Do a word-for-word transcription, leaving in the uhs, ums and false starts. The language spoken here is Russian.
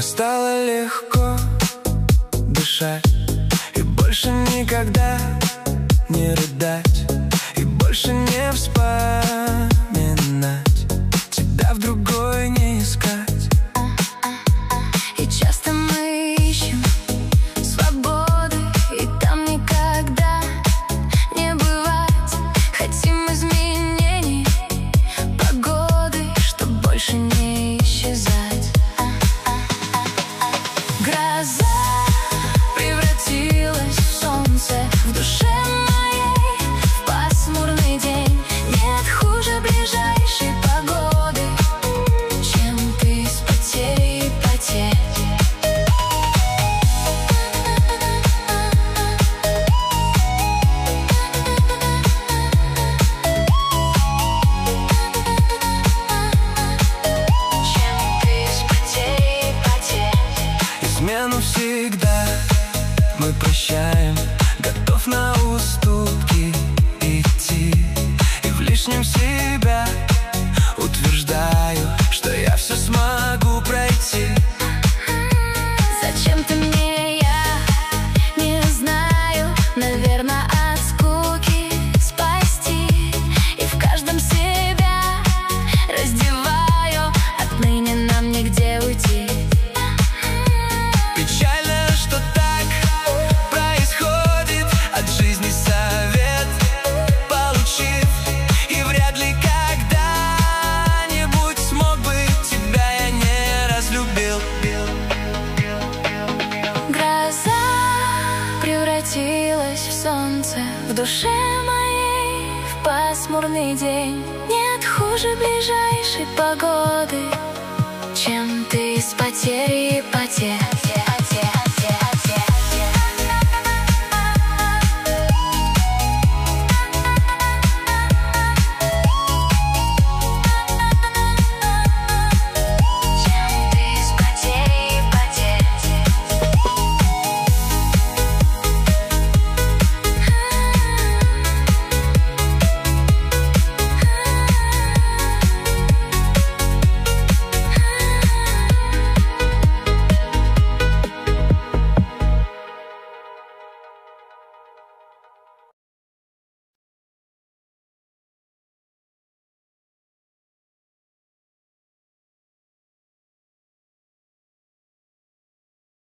стало легко дышать, и больше никогда не рыдать, и больше не вспоминать тебя в другой не искать. И часто мы ищем свободы, и там никогда не бывать. Хотим изменений погоды, чтоб больше не исчезать. Гроза превратилась в солнце в душе моей, в пасмурный день. Нет хуже ближайшей погоды, чем ты с потерей потерь. Чем ты с потерей потерь. Измену всегда мы прощаем, готов на уступки идти, и в лишнем себя утверждаю, что я все смогу пройти. Зачем ты мне, я не знаю, наверное, от скуки спасти. И в каждом себя раздеваю, отныне нам нигде уйти. Печально, что так происходит, от жизни совет получив, и вряд ли когда-нибудь смог бы, тебя я не разлюбил. Гроза превратилась в солнце в душе моей, в пасмурный день. Нет хуже ближайшей погоды, чем ты с потерей потерь.